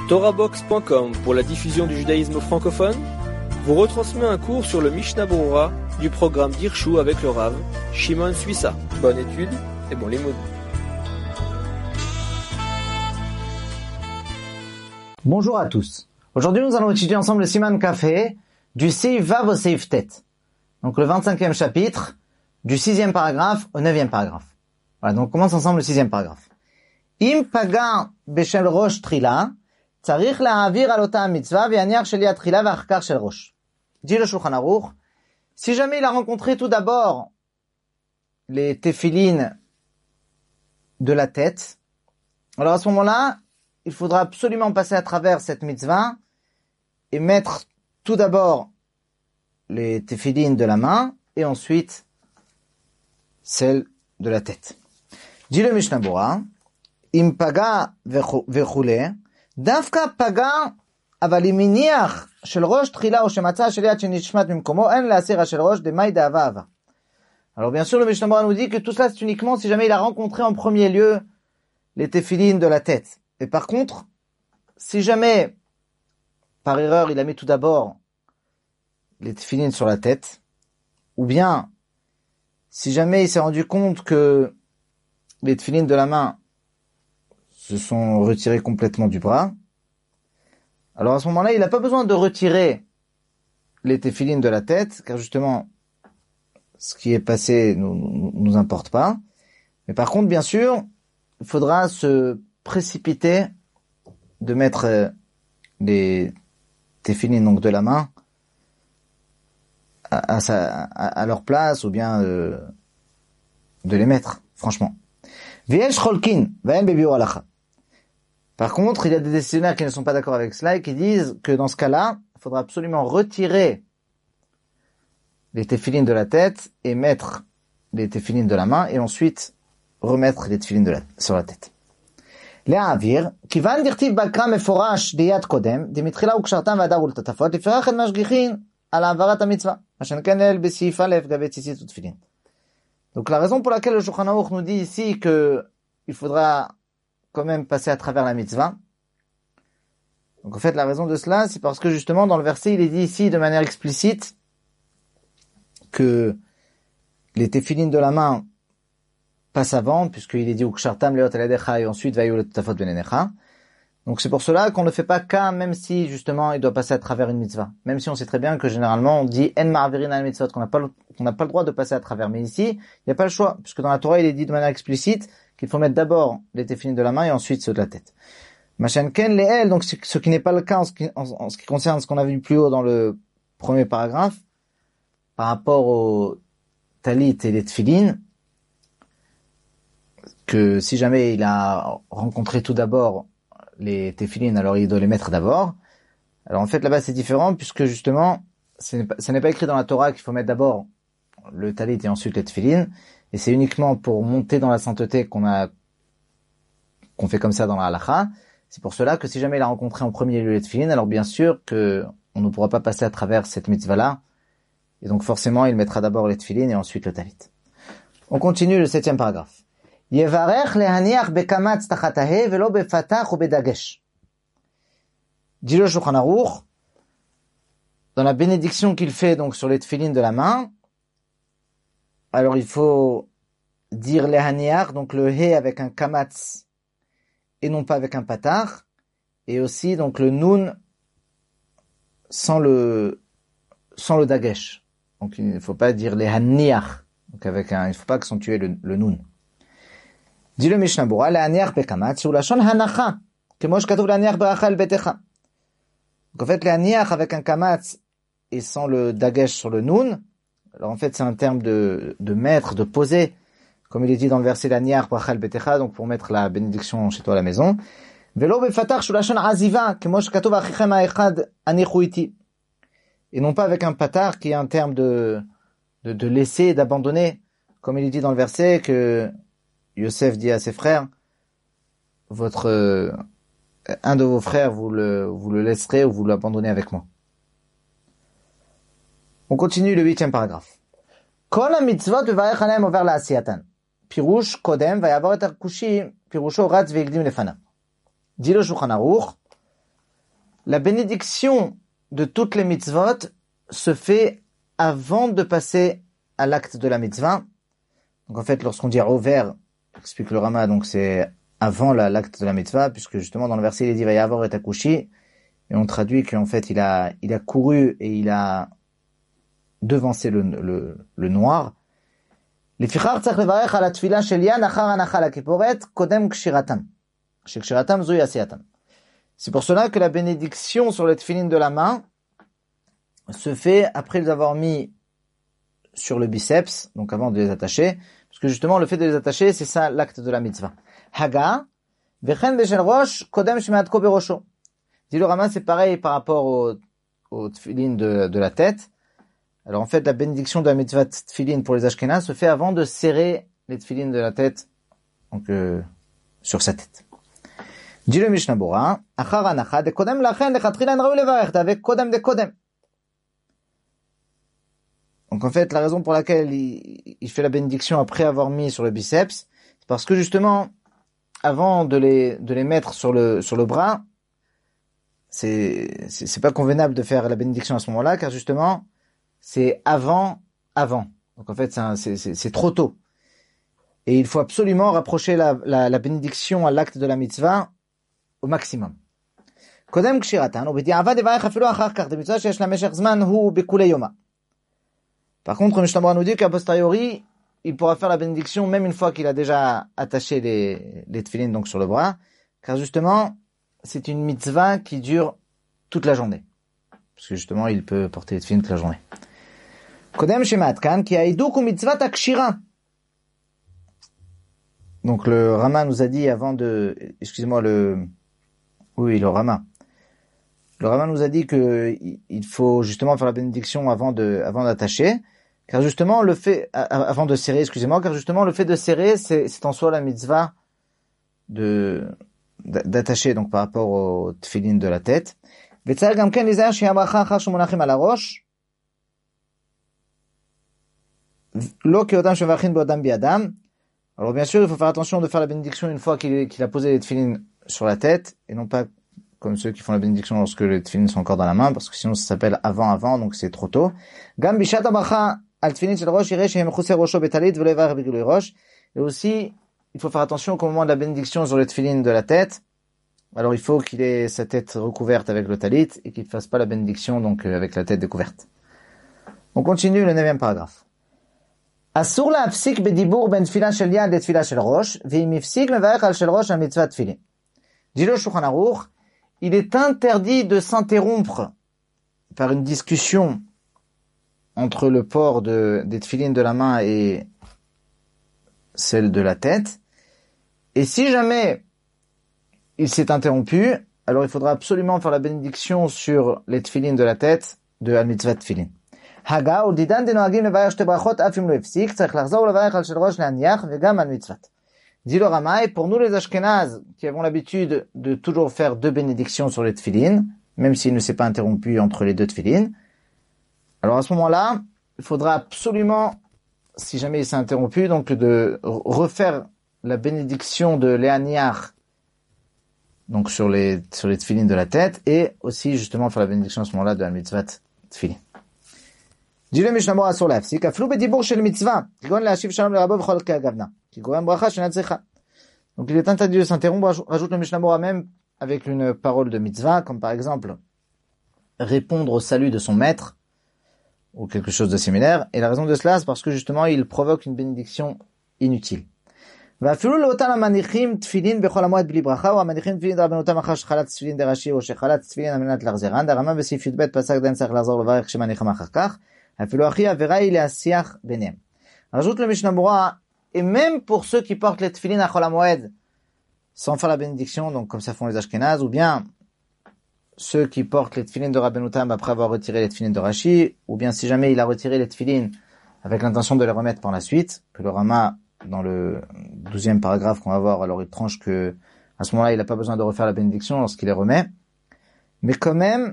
TorahBox.com pour la diffusion du judaïsme francophone vous retransmet un cours sur le Mishnah Berurah du programme d'Hirshu avec le Rav Shimon Suissa. Bonne étude et bon limoud. Bonjour à tous. Aujourd'hui, nous allons étudier ensemble le Siman Kafé du Seif Vav au Seif Tet. Donc le 25e chapitre du 6e paragraphe au 9e paragraphe. Voilà, donc on commence ensemble le 6e paragraphe. Im paga beshel rosh trila tzarich la'avir al ota mitzvah ve'aniach shel yad trila ve'achkar shel rosh. Dit le Shulchan Aruch, si jamais il a rencontré tout d'abord les téphilines de la tête, alors à ce moment-là, il faudra absolument passer à travers cette mitzvah et mettre tout d'abord les téphilines de la main et ensuite celles de la tête. Dit le Mishnah Berurah, im paga vechule, dafka paga אבל אם מניח של ראש תחילה או שמצא של יד שנשמט ממקומו, אין להסיר של ראש דמאי דאבה אבה. Alors bien sûr, le Mishnah Berurah nous dit que tout cela c'est uniquement si jamais il a rencontré en premier lieu les téphilines de la tête. Et par contre, si jamais, par erreur, il a mis tout d'abord les téphilines sur la tête, ou bien, si jamais il s'est rendu compte que les téphilines de la main se sont retirées complètement du bras, alors à ce moment-là, il n'a pas besoin de retirer les téphilines de la tête, car justement, ce qui est passé nous importe pas. Mais par contre, bien sûr, il faudra se précipiter de mettre les téphilines donc de la main à leur place, ou bien de les mettre, franchement. V'yesh cholkin, v'en bebiur halacha. Par contre, il y a des décisionnaires qui ne sont pas d'accord avec cela et qui disent que dans ce cas-là, il faudra absolument retirer les téphilines de la tête et mettre les téphilines de la main et ensuite remettre les téphilines sur la tête. להעביר, כיוון דכתיב בקרא מפורש דיד קודם, דמתחילה וקשרתם והדר ולטטפות, לפיכך אין משגיחין על העברת המצווה, מה שנכן לאל בסעיף א' גבי ציצית ותפילין. Donc la raison pour laquelle le Shulchan Aruch nous dit ici que il faudra quand même passer à travers la mitzvah. Donc en fait la raison de cela c'est parce que justement dans le verset il est dit ici de manière explicite que les téphilines de la main passent avant, puisqu'il est dit ukshartam leot aladecha et ensuite vayu letafot benenecha. Donc c'est pour cela qu'on ne fait pas cas, même si justement il doit passer à travers une mitzvah. Même si on sait très bien que généralement on dit en ma'avirin al mitzvot, qu'on n'a pas le droit de passer à travers. Mais ici, il n'y a pas le choix, puisque dans la Torah il est dit de manière explicite qu'il faut mettre d'abord les téphilines de la main et ensuite ceux de la tête. Machenken le'el, donc ce qui n'est pas le cas en ce qui concerne ce qu'on a vu plus haut dans le premier paragraphe, par rapport au talit et les tefilines, que si jamais il a rencontré tout d'abord les téphilines, alors il doit les mettre d'abord. Alors en fait là-bas c'est différent, puisque justement ce n'est pas écrit dans la Torah qu'il faut mettre d'abord le talit et ensuite les tefilines, et c'est uniquement pour monter dans la sainteté qu'on fait comme ça dans la halacha. C'est pour cela que si jamais il a rencontré en premier lieu les tefilines, alors bien sûr que on ne pourra pas passer à travers cette mitzvah-là, et donc forcément il mettra d'abord les tefilines et ensuite le talit. On continue le 7e paragraphe. Yevarech lehaniach bekamatz tachatahe velo befatach ou bedagesh. Dit le Shulchan Aruch, dans la bénédiction qu'il fait donc sur les tefilines de la main, alors il faut dire lehaniach, donc le he avec un kamatz et non pas avec un patach, et aussi donc le nun sans le dagesh. Donc il ne faut pas dire lehaniach, donc il ne faut pas accentuer le nun. Dit le Mishnah Berurah, lehaniach bekamatz ou lashon hanacha, kemo shekatuv lehaniach beracha al betecha. Donc en fait lehaniach avec un kamatz et sans le dagesh sur le nun, alors en fait c'est un terme de mettre, de poser, comme il est dit dans le verset lehaniach beracha al betecha, donc pour mettre la bénédiction chez toi à la maison. Velo befatach shu lashon aziva, kemo shekatuv achichem ha'echad anichu iti. Et non pas avec un patach qui est un terme de laisser, d'abandonner, comme il est dit dans le verset que Yosef dit à ses frères, un de vos frères, vous le laisserez ou vous l'abandonnez avec moi. On continue le 8e paragraphe. Kol ha-mitzvot levarech alehem over la'asiyatan. Pirush kodem vayavor et ha-kushi pirusho ratz ve'ikdim lefanav. Dit le Shulchan Aruch, la bénédiction de toutes les mitzvot se fait avant de passer à l'acte de la mitzvah. Donc en fait, lorsqu'on dit rover, explique le Rama, donc c'est avant l'acte de la mitzvah, puisque justement dans le verset il est dit Vayavor et Akushi, et on traduit qu'en fait il a couru et il a devancé le noir. לפיכך צריך לברך על התפילה של ין אחר הנחה לכיפורת קודם קשירתם. שקשירתם זוהי עשייתם. C'est pour cela que la bénédiction sur les tefilines de la main se fait après les avoir mis sur le biceps, donc avant de les attacher, parce que justement le fait de les attacher, c'est ça l'acte de la mitzvah. Haga, vechen veshel rosh, kodem shmeatko berosho. Dit le Rama, c'est pareil par rapport aux tefilines de la tête. Alors en fait, la bénédiction de la mitzvah tefilin pour les Ashkénazes se fait avant de serrer les tefilines de la tête, donc sur sa tête. Dit le Mishnah Bora, achar anacha de kodem lachen lechatchilan raou levarech avec kodem de kodem. Donc en fait, la raison pour laquelle il fait la bénédiction après avoir mis sur le biceps, c'est parce que justement, avant de les mettre sur le bras, c'est pas convenable de faire la bénédiction à ce moment-là, car justement, c'est avant. Donc en fait, c'est trop tôt. Et il faut absolument rapprocher la bénédiction à l'acte de la mitzvah au maximum. Kodem kshiratan, ubedi'avad devarech afilu achar kach de mitzvah sheyesh la meshech zman hu bekulei yoma. Par contre, Mishnah Bora nous dit qu'à posteriori, il pourra faire la bénédiction même une fois qu'il a déjà attaché les tefilines donc sur le bras, car justement, c'est une mitzvah qui dure toute la journée. Parce que justement, il peut porter les tefilines toute la journée. Kodem shematkan ki haiduk hu mitzvat hakshira. Donc le Rama nous a dit avant de, le Rama. Le Rama nous a dit que il faut justement faire la bénédiction avant d'attacher, car justement le fait avant de serrer, car justement le fait de serrer c'est en soi la mitzvah d'attacher donc par rapport aux tefilines de la tête. וצריך גם כן להיזהר שיהיה ברכה אחר שמונחים על הראש, לא כאותם שמברכים בעודם בידם. Alors bien sûr, il faut faire attention de faire la bénédiction une fois qu'il a posé les tefilines sur la tête, et non pas comme ceux qui font la bénédiction lorsque les tefilines sont encore dans la main, parce que sinon ça s'appelle avant, donc c'est trop tôt. גם בשעת הברכה על תפילין של ראש יראה שיהיה מכוסה ראשו בטלית ולא יברך בגילוי ראש. Et aussi, il faut faire attention qu'au moment de la bénédiction sur les tefilines de la tête, alors il faut qu'il ait sa tête recouverte avec le talit et qu'il ne fasse pas la bénédiction donc avec la tête découverte. On continue le 9e paragraphe. אסור להפסיק בדיבור בין תפילה של יד לתפילה של ראש, ואם הפסיק מברך על של ראש על מצוות תפילין. dit le Shulchan Aruch, il est interdit de s'interrompre par une discussion entre le port des tefilines de la main et celle de la tête. Et si jamais il s'est interrompu, alors il faudra absolument faire la bénédiction sur les tefilines de la tête de al-mitzvah tefilin. Haga ou didan denoagim levayer shte brachot afim lo efsik, tzarich lachzor levayer al shel rosh leaniach vegam al-mitzvat. Dit le Rama, et pour nous les Ashkénazes, qui avons l'habitude de toujours faire 2 bénédictions sur les tefilines, même s'il ne s'est pas interrompu entre les 2 tefilines, alors à ce moment-là, il faudra absolument, si jamais il s'est interrompu, donc de refaire la bénédiction de Léaniach, donc sur les tefilines de la tête, et aussi justement faire la bénédiction à ce moment-là de la mitzvah tefilin. dit le Mishnah Bora sur l'afsik, aflou bedibour shel mitzvah, kigon le'ashiv shalom le rabbo v'chol k'agavna, ki gorem bracha shena tzricha. Donc il est interdit de s'interrompre, rajoute le Mishnah Bora même avec une parole de mitzvah, comme par exemple répondre au salut de son maître, ou quelque chose de similaire, et la raison de cela, c'est parce que justement il provoque une bénédiction inutile. ואפילו לאותם המניחים תפילין בכל המועד בלי ברכה, או המניחים תפילין דרבנותם אחר שחלת תפילין דרש"י, או שחלת תפילין על מנת להחזירן, דרמה בסעיף י"ב פסק דין צריך לחזור לברך כשמניחם אחר כך, אפילו הכי עבירה היא להשיח ביניהם. rajoute le Mishnah Bora, et même pour ceux qui portent les tefilines à Chol HaMoed, sans faire la bénédiction, donc comme ça font les Ashkénazes, ou bien ceux qui portent les tefilines de Rabbenoutam après avoir retiré les tefilines de Rashi, ou bien si jamais il a retiré les tefilines avec l'intention de les remettre par la suite, que le Rama, dans le 12e paragraphe qu'on va voir, alors il tranche que à ce moment-là, il n'a pas besoin de refaire la bénédiction lorsqu'il les remet. Mais quand même,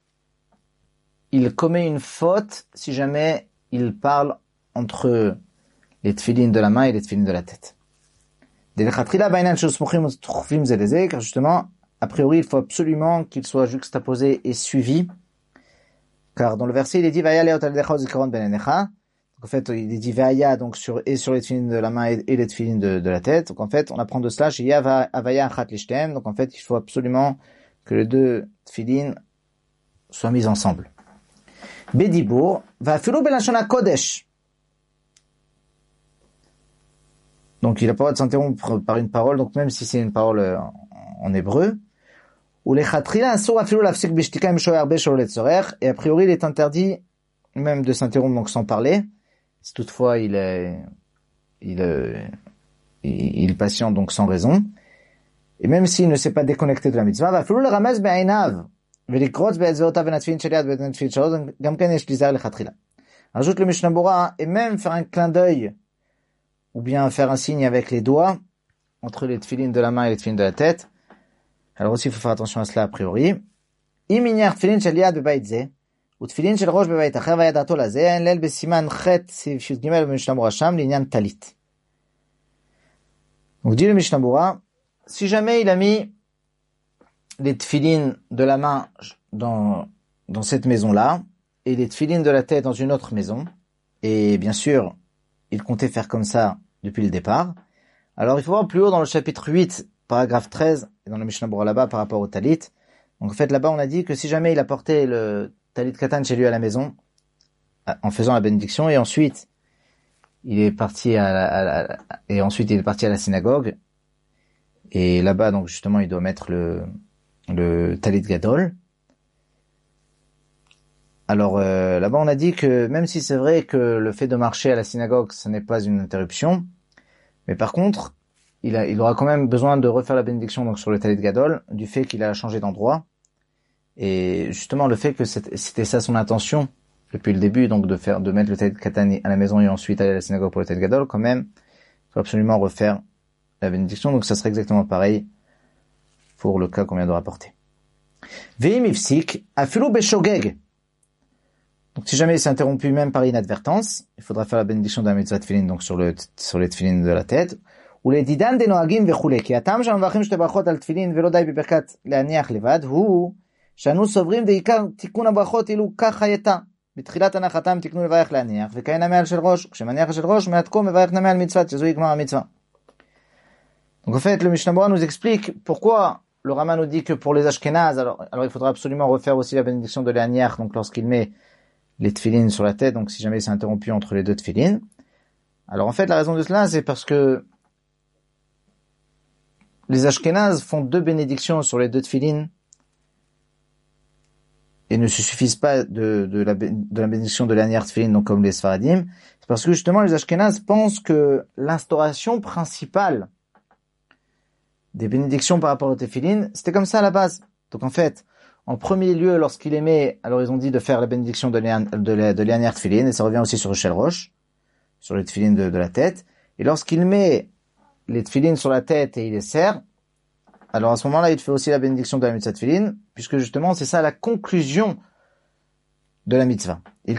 il commet une faute si jamais il parle entre les tefilines de la main et les tefilines de la tête. Car justement, a priori, il faut absolument qu'il soit juxtaposé et suivi, car dans le verset, il est dit, Vaya leot al-decha zikaron ben enecha. En fait, il est dit Vaya, donc sur les tefilines de la main et les tefilines de la tête. Donc en fait, on apprend de cela, Shia Avaya Achat Lishtem. Donc en fait, il faut absolument que les deux tefilines soient mises ensemble. Bedibour, va filu belashon kodesh. Donc il n'a pas le droit de s'interrompre par une parole, donc même si c'est une parole en hébreu. Ou les chatrila asur afilu lafsik bishtika im shoer be sholo letzorer. Et a priori, il est interdit même de s'interrompre donc sans parler. Si toutefois il patiente donc sans raison, et même s'il ne s'est pas déconnecté de la mitzvah, va falloir le ramasser be'ainav, velikrots be'ezveotav venatfin sheliad venatfin shalot, gamken yesh lizar lechatchila. Ajoute le Mishnah Bora, et même faire un clin d'œil, ou bien faire un signe avec les doigts, entre les tefilines de la main et les tefilines de la tête. Alors aussi, il faut faire attention à cela a priori. Iminyar tefilin sheliad be'baitze, ותפילין של ראש בבית אחר וידעתו לזה, אין ליל בסימן ח' סעיף י"ג במשנה ברורה שם, לעניין טלית. Donc dit le Mishnah Bora, si jamais il a mis les tefilines de la main dans cette maison-là, et les tefilines de la tête dans une autre maison, et bien sûr, il comptait faire comme ça depuis le départ, alors il faut voir plus haut dans le chapitre 8, paragraphe 13, et dans le Mishnah Bora là-bas par rapport au talit. Donc en fait là-bas on a dit que si jamais il a porté le talit katan chez lui à la maison, en faisant la bénédiction, et ensuite il est parti à la synagogue, et là-bas donc justement il doit mettre le talit gadol. Alors là-bas on a dit que même si c'est vrai que le fait de marcher à la synagogue ce n'est pas une interruption, mais par contre il aura quand même besoin de refaire la bénédiction donc sur le talit gadol, du fait qu'il a changé d'endroit. Et justement, le fait que c'était ça son intention depuis le début, donc de mettre le talit katan à la maison et ensuite aller à la synagogue pour le talit gadol, quand même, il faut absolument refaire la bénédiction. Donc ça serait exactement pareil pour le cas qu'on vient de rapporter. Ve'im ifsik afilu beshogeg. Donc si jamais il s'est interrompu même par inadvertance, il faudra faire la bénédiction de la mitzvah tefilin, donc sur les tefilin de la tête. Ou les didan de noagim vechule, ki atam sham vachim shte brachot al tefilin velo dai beberkat leaniach levad, hu שאנו סוברים דעיקר תיקון הברכות אילו כך הייתה. בתחילת הנחתם תקנו לברך להניח, וכאין המעל של ראש, כשמניח של ראש, מעתקו מברך נמי על מצוות, שזו יגמר המצווה. Donc en fait, le Mishnah Bora nous explique pourquoi le Rama nous dit que pour les Ashkénazes, alors il faudra absolument refaire aussi la bénédiction de l'aniach, donc lorsqu'il met les tefilines sur la tête, donc si jamais c'est interrompu entre les deux tefilines. Alors en fait, la raison de cela, c'est parce que les Ashkénazes font deux bénédictions sur les deux tefilines, et ne se suffisent pas de la bénédiction de l'aniach tefilin, donc comme les Sfaradim, c'est parce que justement les Ashkénazes pensent que l'instauration principale des bénédictions par rapport au tefilin, c'était comme ça à la base. Donc en fait, en premier lieu, lorsqu'il émet, alors ils ont dit de faire la bénédiction de l'aniach tefilin, et ça revient aussi sur le shel rosh, sur les tefilin de la tête, et lorsqu'il met les tefilin sur la tête et il les serre, alors à ce moment-là, il fait aussi la bénédiction de la mitzvah tefilin, puisque justement, c'est ça la conclusion de la mitzvah.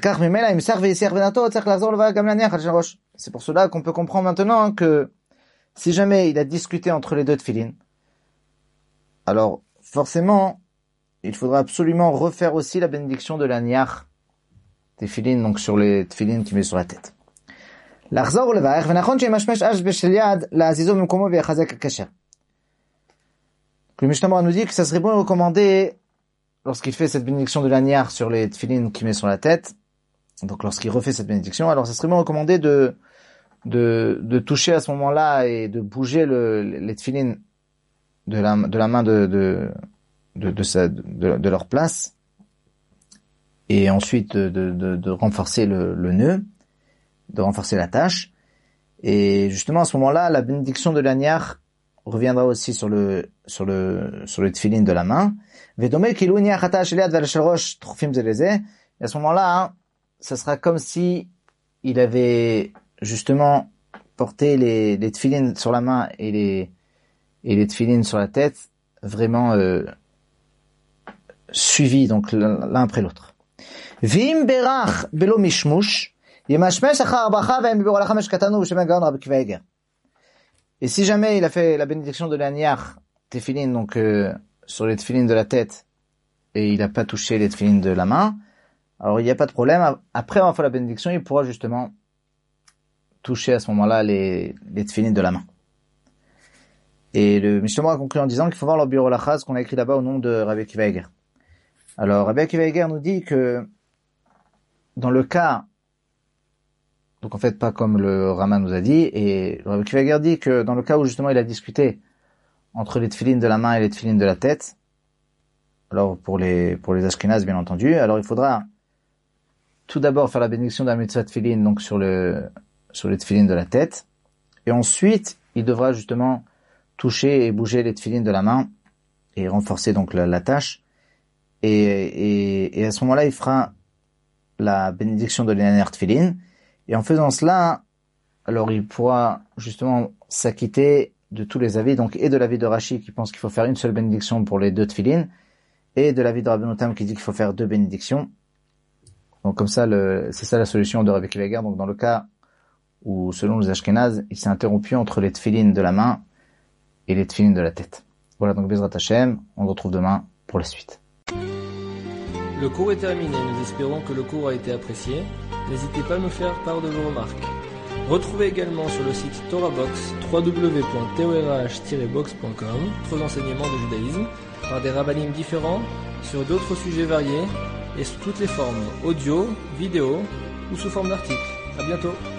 C'est pour cela qu'on peut comprendre maintenant que si jamais il a discuté entre les deux tefilin, alors forcément, il faudra absolument refaire aussi la bénédiction de l'aniach tefilin, donc sur les tefilin qu'il met sur la tête. Le Mishnah Bora nous dit que ça serait bon recommander, lorsqu'il fait cette bénédiction de l'aniach sur les tefilin qu'il met sur la tête, donc lorsqu'il refait cette bénédiction, alors ça serait bon recommander de toucher à ce moment-là et de bouger les tefilin de la main de leur place, et ensuite de renforcer le nœud, de renforcer la tâche, et justement à ce moment-là, la bénédiction de l'aniach reviendra aussi sur le tefilin de la main. Et à ce moment-là, ça sera comme si il avait justement porté les tefilin sur la main et les tefilin sur la tête, vraiment suivis, donc l'un après l'autre. Vim berach belo mishmush yemashmesh achar bracha ve'em b'orach hamesh katanu b'shem gaon Rabbi Akiva Eiger. Et si jamais il a fait la bénédiction de l'aniach tefilin, donc sur les tefilines de la tête et il n'a pas touché les tefilines de la main, alors il n'y a pas de problème. Après avoir fait la bénédiction, il pourra justement toucher à ce moment-là les tefilines de la main. Et le Mishnah a conclu en disant qu'il faut voir le bureau lachaz qu'on a écrit là-bas au nom de Rabbi Akiva Eger. Alors Rabbi Akiva Eger nous dit que dans le cas, donc en fait pas comme le Rama nous a dit, et Rabbi Akiva Eger dit que dans le cas où justement il a discuté entre les tefilines de la main et les tefilines de la tête, alors pour les Ashkénazes bien entendu, alors il faudra tout d'abord faire la bénédiction de la mitzvah tefilin donc sur les tefilines de la tête, et ensuite il devra justement toucher et bouger les tefilines de la main et renforcer donc la tâche, et à ce moment-là il fera la bénédiction de l'Inaner tefilin, et en faisant cela, alors il pourra justement s'acquitter de tous les avis, donc et de l'avis de Rashi qui pense qu'il faut faire une seule bénédiction pour les deux tefilin, et de l'avis de Rabbeinu Tam qui dit qu'il faut faire deux bénédictions. Donc comme ça, c'est ça la solution de Rabbi Akiva Eger. Donc dans le cas où, selon les Ashkénazes, il s'est interrompu entre les tefilines de la main et les tefilines de la tête. Voilà, donc Bezrat Hashem, on se retrouve demain pour la suite. Le cours est terminé, nous espérons que le cours a été apprécié. N'hésitez pas à nous faire part de vos remarques. Retrouvez également sur le site TorahBox www.torah-box.com d'autres enseignements de judaïsme par des rabbinim différents sur d'autres sujets variés et sous toutes les formes, audio, vidéo ou sous forme d'articles. À bientôt.